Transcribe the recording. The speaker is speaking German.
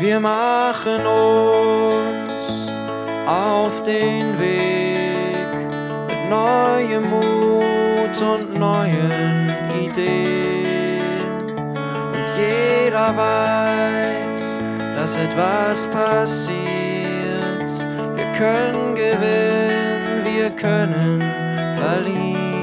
Wir machen uns auf den Weg mit neuem Mut und neuen Ideen. Und jeder weiß, dass etwas passiert. Wir können gewinnen, wir können verlieren.